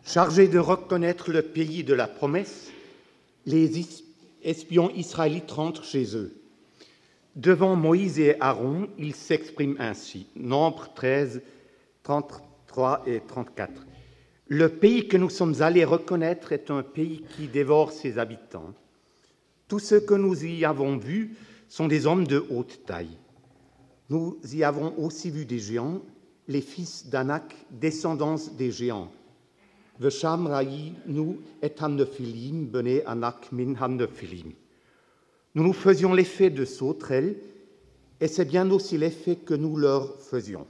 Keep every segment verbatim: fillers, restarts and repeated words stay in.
Chargés de reconnaître le pays de la promesse, les espions israélites rentrent chez eux. Devant Moïse et Aaron, ils s'expriment ainsi. Nombre treize, trente-trois et trente-quatre. Le pays que nous sommes allés reconnaître est un pays qui dévore ses habitants. Tous ceux que nous y avons vus sont des hommes de haute taille. Nous y avons aussi vu des géants, les fils d'Anak, descendants des géants. Vesham raïnu et Hanephilim, bené Anak min Hanephilim. Nous nous faisions l'effet de sauterelles, et c'est bien aussi l'effet que nous leur faisions.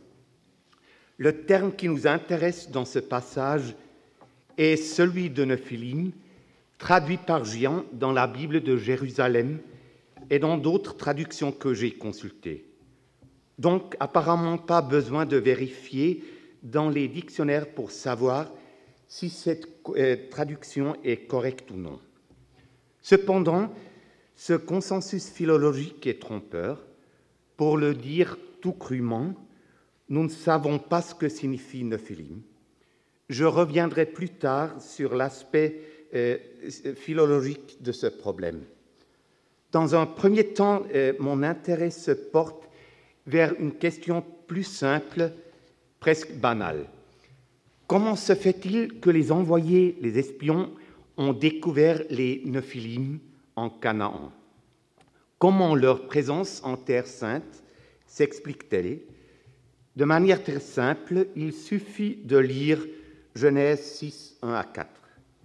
Le terme qui nous intéresse dans ce passage est celui de Nephilim, traduit par géant dans la Bible de Jérusalem et dans d'autres traductions que j'ai consultées. Donc, apparemment pas besoin de vérifier dans les dictionnaires pour savoir si cette traduction est correcte ou non. Cependant, ce consensus philologique est trompeur. Pour le dire tout crûment, nous ne savons pas ce que signifie Nephilim. Je reviendrai plus tard sur l'aspect euh, philologique de ce problème. Dans un premier temps, euh, mon intérêt se porte vers une question plus simple, presque banale. Comment se fait-il que les envoyés, les espions, ont découvert les Nephilim en Canaan? Comment leur présence en Terre sainte s'explique-t-elle? De manière très simple, il suffit de lire Genèse six, un à quatre.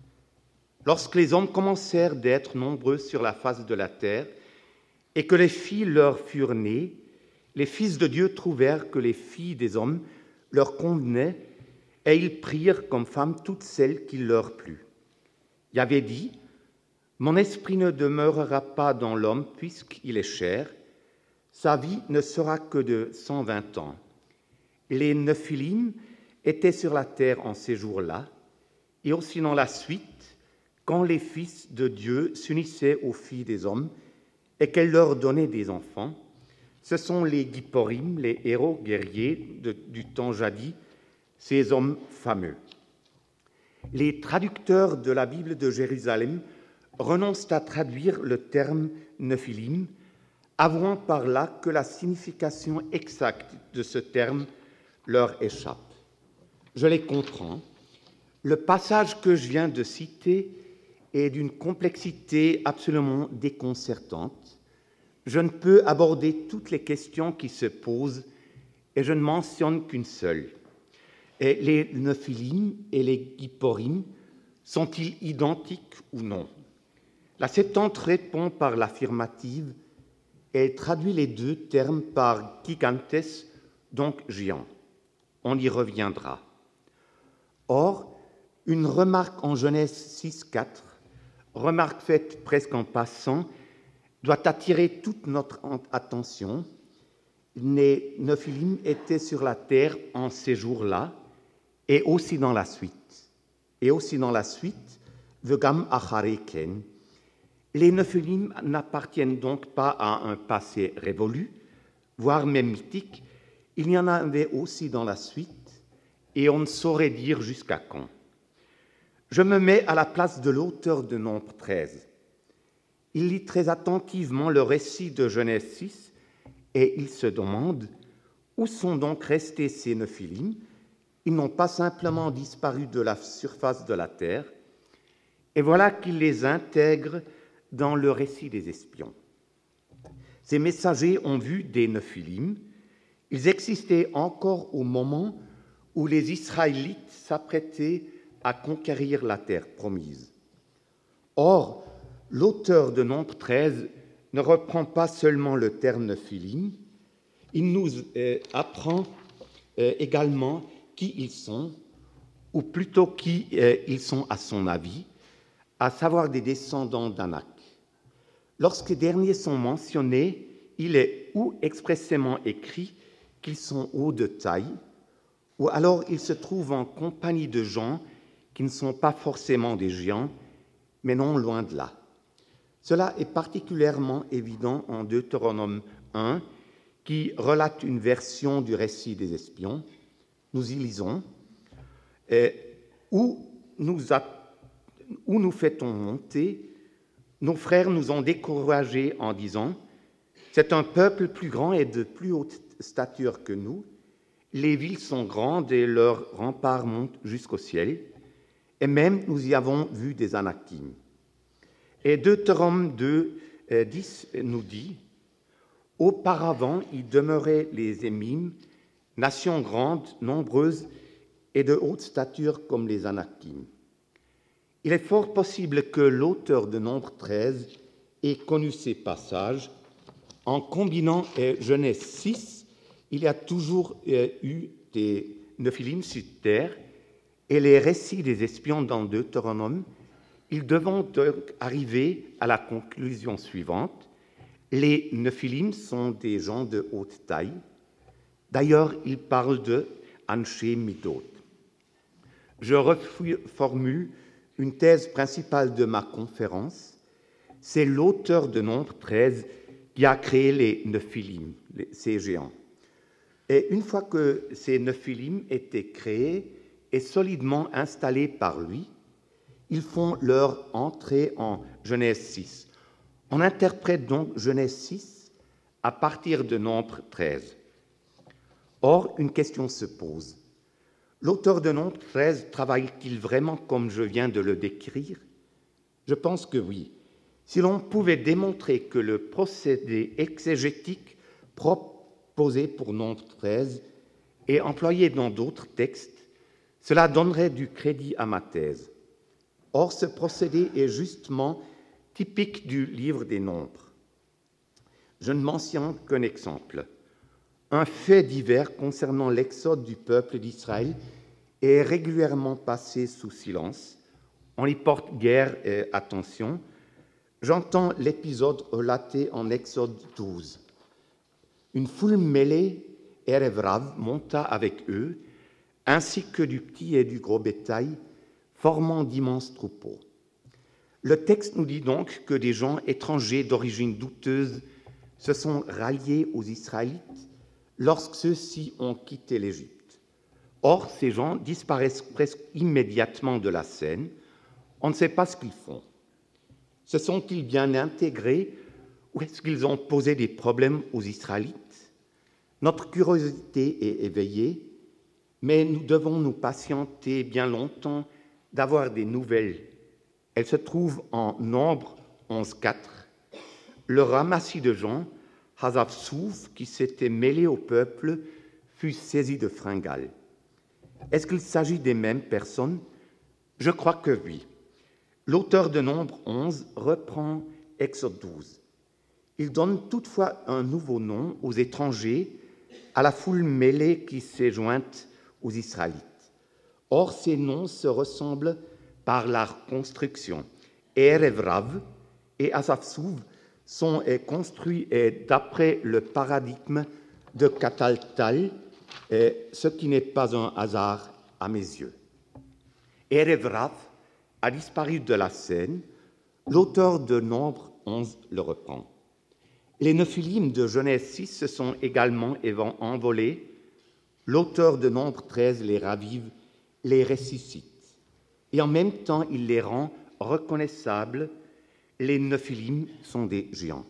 Lorsque les hommes commencèrent d'être nombreux sur la face de la terre et que les filles leur furent nées, les fils de Dieu trouvèrent que les filles des hommes leur convenaient et ils prirent comme femmes toutes celles qui leur plut. Yahvé dit, « Mon esprit ne demeurera pas dans l'homme puisqu'il est chair, sa vie ne sera que de cent vingt ans. » Les Nephilim étaient sur la terre en ces jours-là, et aussi dans la suite, quand les fils de Dieu s'unissaient aux filles des hommes et qu'elles leur donnaient des enfants. Ce sont les Gipporim, les héros guerriers de, du temps jadis, ces hommes fameux. Les traducteurs de la Bible de Jérusalem renoncent à traduire le terme Nephilim, avouant par là que la signification exacte de ce terme leur échappe. Je les comprends. Le passage que je viens de citer est d'une complexité absolument déconcertante. Je ne peux aborder toutes les questions qui se posent et je ne mentionne qu'une seule. Et les Nephilim et les Gipporim sont-ils identiques ou non? La Septante répond par l'affirmative et elle traduit les deux termes par gigantes, donc géant. On y reviendra. Or, une remarque en Genèse six, quatre, remarque faite presque en passant, doit attirer toute notre attention. Les Nephilim étaient sur la terre en ces jours-là et aussi dans la suite. Et aussi dans la suite, Vegam Achareken. Les Nephilim n'appartiennent donc pas à un passé révolu, voire même mythique. Il y en avait aussi dans la suite, et on ne saurait dire jusqu'à quand. Je me mets à la place de l'auteur de Nombre treize. Il lit très attentivement le récit de Genèse six, et il se demande où sont donc restés ces Nephilim. Ils n'ont pas simplement disparu de la surface de la terre, et voilà qu'il les intègre dans le récit des espions. Ces messagers ont vu des Nephilim. Ils existaient encore au moment où les Israélites s'apprêtaient à conquérir la terre promise. Or, l'auteur de Nombre treize ne reprend pas seulement le terme Nephilim, il nous euh, apprend euh, également qui ils sont, ou plutôt qui euh, ils sont à son avis, à savoir des descendants d'Anak. Lorsque les derniers sont mentionnés, il est ou expressément écrit qu'ils sont hauts de taille, ou alors ils se trouvent en compagnie de gens qui ne sont pas forcément des géants, mais non loin de là. Cela est particulièrement évident en Deutéronome un, qui relate une version du récit des espions. Nous y lisons, euh, où nous a, où nous fait-on monter, nos frères nous ont découragés en disant « C'est un peuple plus grand et de plus haute stature que nous. Les villes sont grandes et leurs remparts montent jusqu'au ciel. Et même nous y avons vu des Anakim. » Et Deutéronome deux, dix nous dit « Auparavant, y demeuraient les Émim, nation grande, nombreuse et de haute stature comme les Anakim. » Il est fort possible que l'auteur de Nombre treize ait connu ces passages. En combinant euh, Genèse six, il y a toujours euh, eu des Nephilim sur terre et les récits des espions dans Deutéronome. Ils devront donc arriver à la conclusion suivante. Les Nephilim sont des gens de haute taille. D'ailleurs, ils parlent de Anshe Midot. Je reformule une thèse principale de ma conférence. C'est l'auteur de Nombre treize qui a créé les Nephilim, ces géants. Et une fois que ces Nephilim étaient créés et solidement installés par lui, ils font leur entrée en Genèse six. On interprète donc Genèse six à partir de Nombre treize. Or, une question se pose. L'auteur de Nombre treize travaille-t-il vraiment comme je viens de le décrire? Je pense que oui. Si l'on pouvait démontrer que le procédé exégétique proposé pour Nombre treize est employé dans d'autres textes, cela donnerait du crédit à ma thèse. Or, ce procédé est justement typique du livre des Nombres. Je ne mentionne qu'un exemple. Un fait divers concernant l'exode du peuple d'Israël est régulièrement passé sous silence. On y porte guère euh, attention. J'entends l'épisode relaté en Exode douze. Une foule mêlée, Erev Rav, monta avec eux, ainsi que du petit et du gros bétail, formant d'immenses troupeaux. Le texte nous dit donc que des gens étrangers d'origine douteuse se sont ralliés aux Israélites lorsque ceux-ci ont quitté l'Égypte. Or, ces gens disparaissent presque immédiatement de la scène. On ne sait pas ce qu'ils font. Se sont-ils bien intégrés ou est-ce qu'ils ont posé des problèmes aux Israélites? Notre curiosité est éveillée, mais nous devons nous patienter bien longtemps d'avoir des nouvelles. Elles se trouvent en Nombre onze quatre. Le ramassis de gens, Hazav Souf, qui s'était mêlé au peuple, fut saisi de fringales. Est-ce qu'il s'agit des mêmes personnes? Je crois que oui. L'auteur de Nombre onze reprend Exode douze. Il donne toutefois un nouveau nom aux étrangers, à la foule mêlée qui s'est jointe aux Israélites. Or, ces noms se ressemblent par la construction. Erev Rav et Asaph Souv sont construits d'après le paradigme de Kataltal, ce qui n'est pas un hasard à mes yeux. Erev Rav a disparu de la scène, l'auteur de Nombre onze le reprend. Les Nephilim de Genèse six se sont également envolés, l'auteur de Nombre treize les ravive, les ressuscite, et en même temps il les rend reconnaissables. Les Nephilim sont des géants.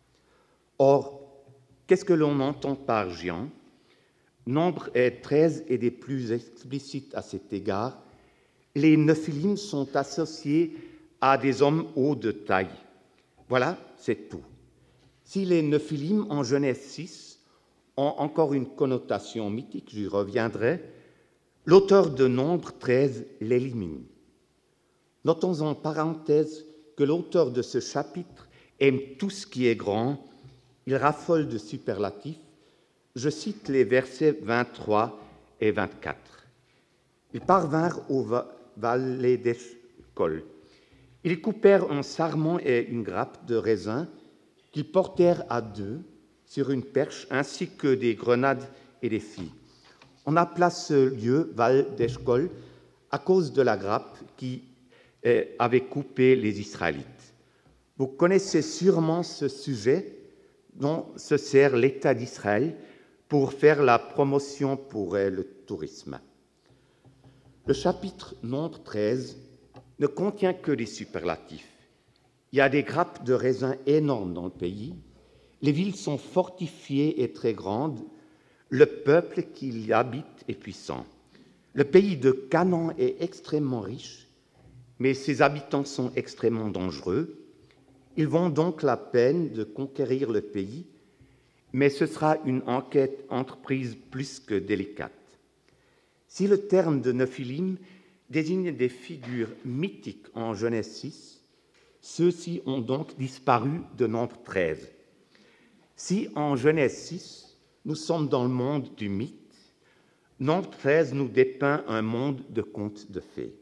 Or, qu'est-ce que l'on entend par géant? Nombre treize est des plus explicites à cet égard. Les Nephilim sont associés à des hommes hauts de taille. Voilà, c'est tout. Si les Nephilim en Genèse six ont encore une connotation mythique, j'y reviendrai, l'auteur de Nombre treize l'élimine. Notons en parenthèse que l'auteur de ce chapitre aime tout ce qui est grand, il raffole de superlatifs. Je cite les versets vingt-trois et vingt-quatre. Ils parvinrent aux vallées d'Eshcol. Ils coupèrent un sarment et une grappe de raisin qu'ils portèrent à deux sur une perche, ainsi que des grenades et des filles. On appela ce lieu Val d'Eshcol à cause de la grappe qui avait coupé les Israélites. Vous connaissez sûrement ce sujet dont se sert l'État d'Israël pour faire la promotion pour le tourisme. Le chapitre Nombre treize ne contient que des superlatifs. Il y a des grappes de raisins énormes dans le pays, les villes sont fortifiées et très grandes, le peuple qui y habite est puissant. Le pays de Canaan est extrêmement riche, mais ses habitants sont extrêmement dangereux. Ils vont donc la peine de conquérir le pays, mais ce sera une enquête entreprise plus que délicate. Si le terme de Nephilim désigne des figures mythiques en Genèse six, ceux-ci ont donc disparu de Nombre treize. Si en Genèse six, nous sommes dans le monde du mythe, Nombre treize nous dépeint un monde de contes de fées.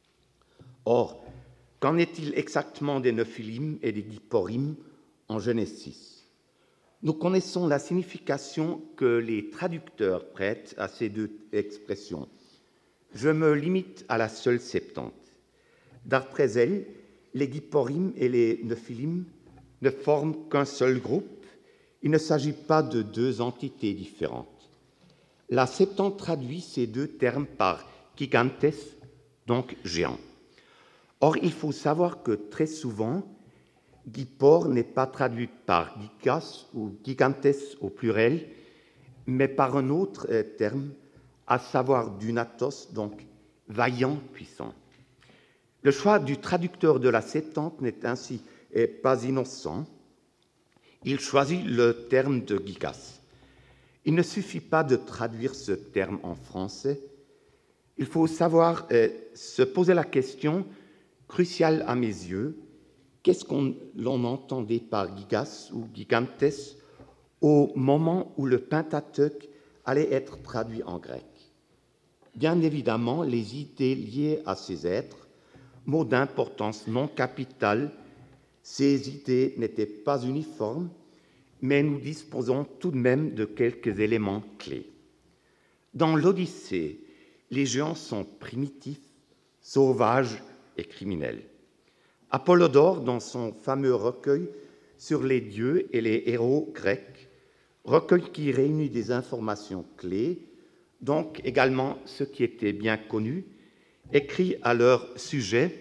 Or, qu'en est-il exactement des Nephilim et des Gipporim en Genèse six? Nous connaissons la signification que les traducteurs prêtent à ces deux expressions. Je me limite à la seule Septante. D'après elle, les Gipporim et les Nephilim ne forment qu'un seul groupe. Il ne s'agit pas de deux entités différentes. La Septante traduit ces deux termes par gigantes, donc géant. Or, il faut savoir que très souvent, Gippor n'est pas traduit par gigas ou gigantes au pluriel, mais par un autre terme, à savoir dunatos, donc vaillant, puissant. Le choix du traducteur de la Septante n'est ainsi pas innocent. Il choisit le terme de gigas. Il ne suffit pas de traduire ce terme en français. Il faut savoir euh, se poser la question, cruciale à mes yeux, qu'est-ce qu'on l'on entendait par gigas ou gigantes au moment où le Pentateuque allait être traduit en grec? Bien évidemment, les idées liées à ces êtres, mots d'importance non capitale, ces idées n'étaient pas uniformes, mais nous disposons tout de même de quelques éléments clés. Dans l'Odyssée, les géants sont primitifs, sauvages et criminels. Apollodore, dans son fameux recueil sur les dieux et les héros grecs, recueil qui réunit des informations clés, donc également ce qui était bien connu, écrit à leur sujet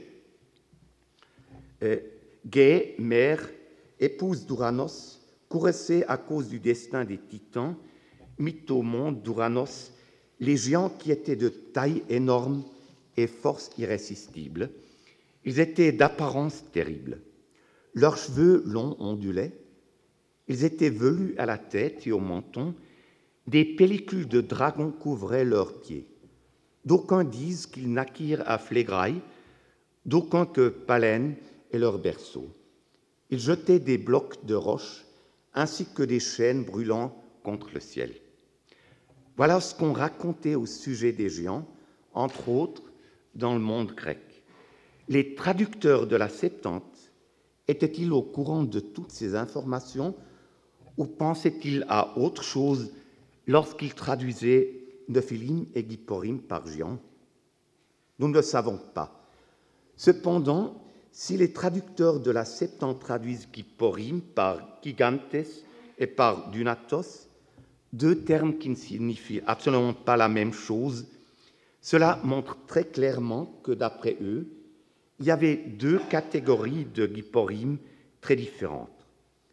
euh, Gaie, mère, épouse d'Ouranos, courroucée à cause du destin des titans, mit au monde d'Ouranos les géants qui étaient de taille énorme et force irrésistible. Ils étaient d'apparence terrible. Leurs cheveux longs ondulaient. Ils étaient velus à la tête et au menton. Des pellicules de dragons couvraient leurs pieds. D'aucuns disent qu'ils naquirent à Phlégraï, d'aucuns que Palène est leur berceau. Ils jetaient des blocs de roche ainsi que des chaînes brûlant contre le ciel. Voilà ce qu'on racontait au sujet des géants, entre autres dans le monde grec. Les traducteurs de la Septante étaient-ils au courant de toutes ces informations ou pensaient-ils à autre chose lorsqu'ils traduisaient Nephilim et Gipporim par géants? Nous ne le savons pas. Cependant, si les traducteurs de la Septante traduisent Gipporim par gigantes et par dunatos, deux termes qui ne signifient absolument pas la même chose, cela montre très clairement que, d'après eux, il y avait deux catégories de Gipporim très différentes.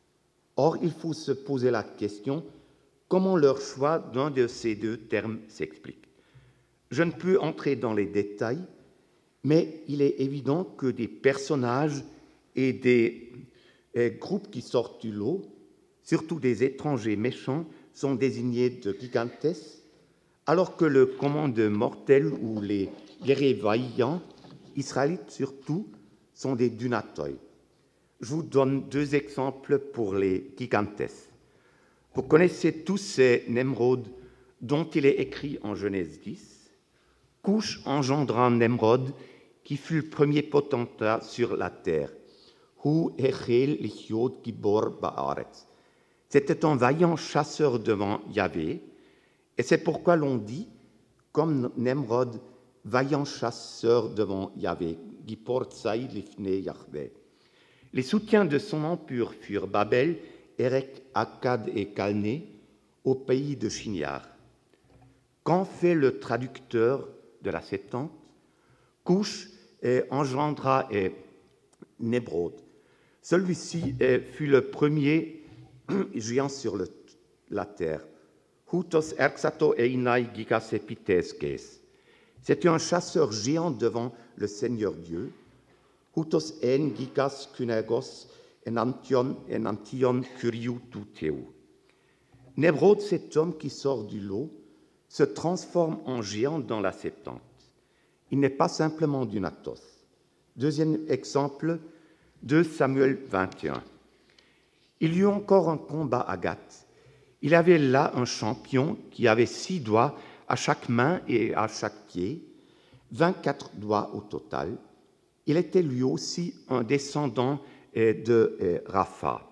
Or, il faut se poser la question comment leur choix d'un de ces deux termes s'explique. Je ne peux entrer dans les détails, mais il est évident que des personnages et des et groupes qui sortent du lot, surtout des étrangers méchants, sont désignés de gigantes, alors que le commande mortel ou les guerriers vaillants, israélites surtout, sont des dunatoi. Je vous donne deux exemples pour les gigantes. Vous connaissez tous ces Nemrod dont il est écrit en Genèse dix. Couche engendra Nemrod, qui fut le premier potentat sur la terre. Hu echel lichiot gibor ba'aretz. C'était un vaillant chasseur devant Yahvé, et c'est pourquoi l'on dit, comme Nemrod, vaillant chasseur devant Yahvé, gibor tsaï lifne Yahvé. Les soutiens de son empire furent Babel, Érec, Akkad et Calné, au pays de Shinyar. Qu'en fait le traducteur de la Septante. Couche eh, engendra eh, Nébrod. Celui-ci eh, fut le premier géant sur le, la terre. Houtos erxato einai gigas epitesges. C'était un chasseur géant devant le Seigneur Dieu. Houtos en gigas kunergos enantion enantion kuriou tuteu. Nébrod, cet homme qui sort du lot, se transforme en géant dans la Septante. Il n'est pas simplement du Natos. Deuxième exemple, deux Samuel vingt et un. Il y eut encore un combat à Gath. Il avait là un champion qui avait six doigts à chaque main et à chaque pied, vingt-quatre doigts au total. Il était lui aussi un descendant de Rapha.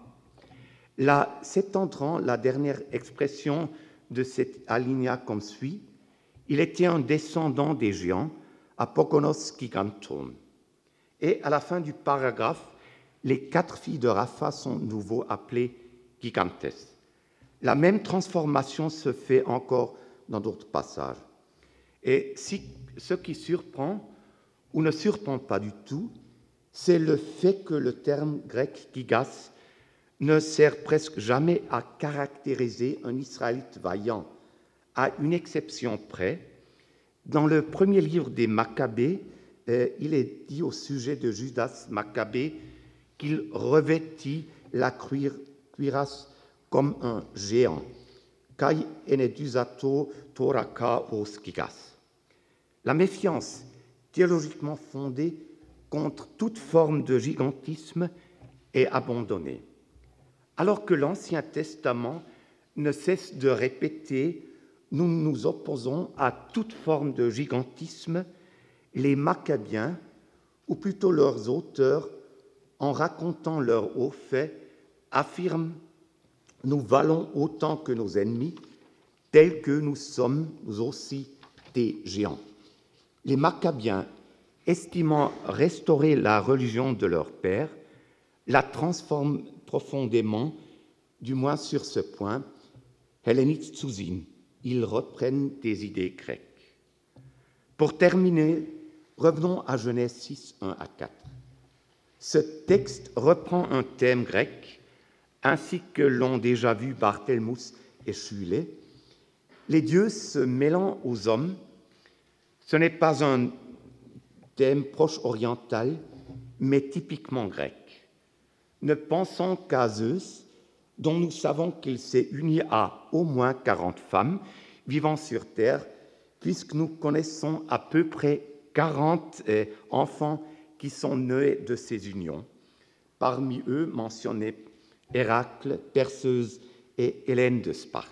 Là, s'étendant la dernière expression de cet alinéa comme suit, il était un descendant des géants, Apogonos giganton. Et à la fin du paragraphe, les quatre filles de Rapha sont de nouveau appelées gigantes. La même transformation se fait encore dans d'autres passages. Et si, ce qui surprend, ou ne surprend pas du tout, c'est le fait que le terme grec gigas ne sert presque jamais à caractériser un Israélite vaillant, à une exception près. Dans le premier livre des Maccabées, euh, il est dit au sujet de Judas Maccabée qu'il revêtit la cuirasse comme un géant. Kai enedusato toraka os gigas. La méfiance théologiquement fondée contre toute forme de gigantisme est abandonnée. Alors que l'Ancien Testament ne cesse de répéter « Nous nous opposons à toute forme de gigantisme », les Maccabiens, ou plutôt leurs auteurs, en racontant leurs hauts faits, affirment « Nous valons autant que nos ennemis, tels que nous sommes nous aussi des géants ». Les Maccabiens, estimant restaurer la religion de leur père, la transforment profondément, du moins sur ce point, hellenizousin. Ils reprennent des idées grecques. Pour terminer, revenons à Genèse six, un à quatre. Ce texte reprend un thème grec, ainsi que l'ont déjà vu Barthélemy et Schuller. Les dieux se mêlant aux hommes, ce n'est pas un thème proche oriental, mais typiquement grec. Ne pensons qu'à Zeus, dont nous savons qu'il s'est uni à au moins quarante femmes vivant sur terre, puisque nous connaissons à peu près quarante enfants qui sont nés de ces unions. Parmi eux, mentionnés Héracle, Perseuse et Hélène de Sparte.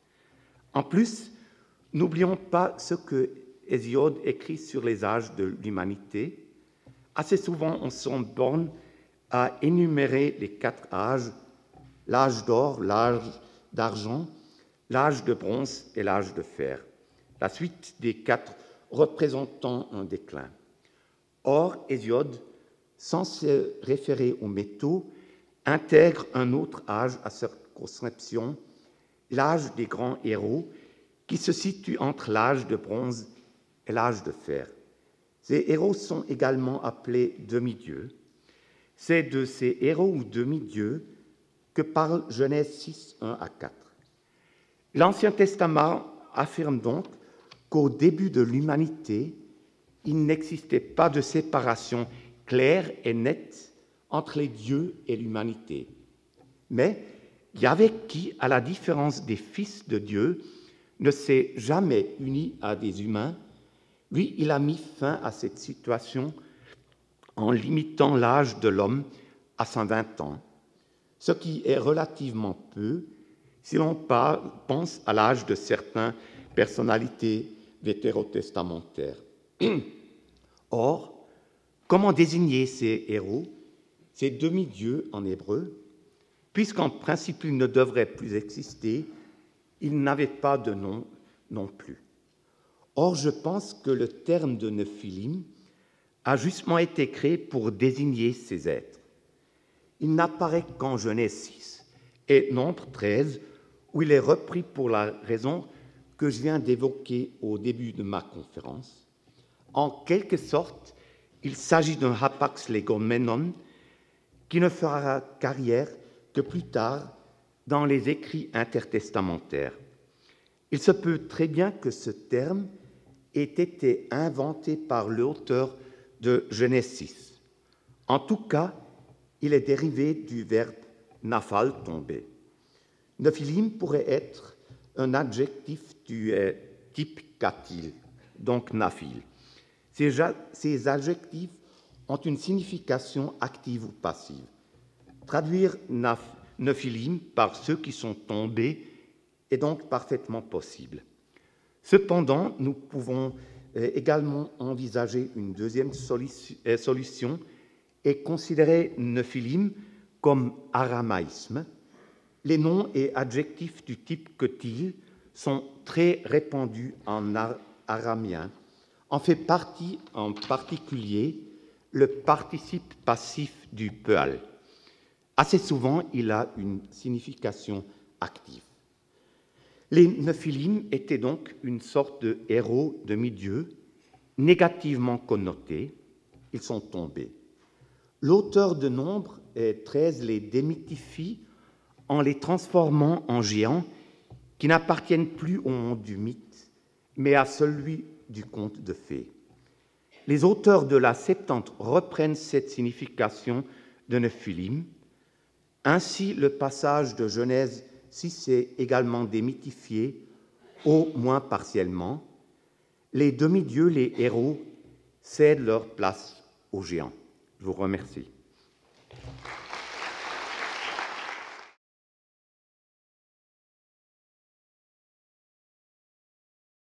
En plus, n'oublions pas ce que Hésiode écrit sur les âges de l'humanité. Assez souvent, on s'en borne à énumérer les quatre âges, l'âge d'or, l'âge d'argent, l'âge de bronze et l'âge de fer, la suite des quatre représentant un déclin. Or, Hésiode, sans se référer aux métaux, intègre un autre âge à cette conception, l'âge des grands héros, qui se situe entre l'âge de bronze et l'âge de fer. Ces héros sont également appelés demi-dieux. C'est de ces héros ou demi-dieux que parle Genèse six, un à quatre. L'Ancien Testament affirme donc qu'au début de l'humanité, il n'existait pas de séparation claire et nette entre les dieux et l'humanité. Mais Yahvé, qui, à la différence des fils de Dieu, ne s'est jamais uni à des humains, lui, il a mis fin à cette situation en limitant l'âge de l'homme à cent vingt ans, ce qui est relativement peu si l'on pense à l'âge de certaines personnalités vétérotestamentaires. Or, comment désigner ces héros, ces demi-dieux en hébreu, puisqu'en principe ils ne devraient plus exister, ils n'avaient pas de nom non plus. Or, je pense que le terme de Nephilim a justement été créé pour désigner ces êtres. Il n'apparaît qu'en Genèse six et Nombre treize, où il est repris pour la raison que je viens d'évoquer au début de ma conférence. En quelque sorte, il s'agit d'un hapax legomenon qui ne fera carrière que plus tard dans les écrits intertestamentaires. Il se peut très bien que ce terme ait été inventé par l'auteur de Genèse six. En tout cas, il est dérivé du verbe nafal, tomber. Nephilim pourrait être un adjectif du euh, type katil, donc naphil. Ces, ces adjectifs ont une signification active ou passive. Traduire naf, nephilim par ceux qui sont tombés est donc parfaitement possible. Cependant, nous pouvons euh, également envisager une deuxième solution, euh, solution et considérer nephilim comme aramaïsme. Les noms et adjectifs du type ketil sont très répandus en araméen. En fait partie en particulier le participe passif du peal. Assez souvent, il a une signification active. Les nephilim étaient donc une sorte de héros demi-dieux, négativement connotés. Ils sont tombés. L'auteur de Nombre treize les démythifie en les transformant en géants qui n'appartiennent plus au monde du mythe, mais à celui du conte de fées. Les auteurs de la Septante reprennent cette signification de nephilim. Ainsi, le passage de Genèse six est également démythifié, au moins partiellement. Les demi-dieux, les héros, cèdent leur place aux géants. Je vous remercie.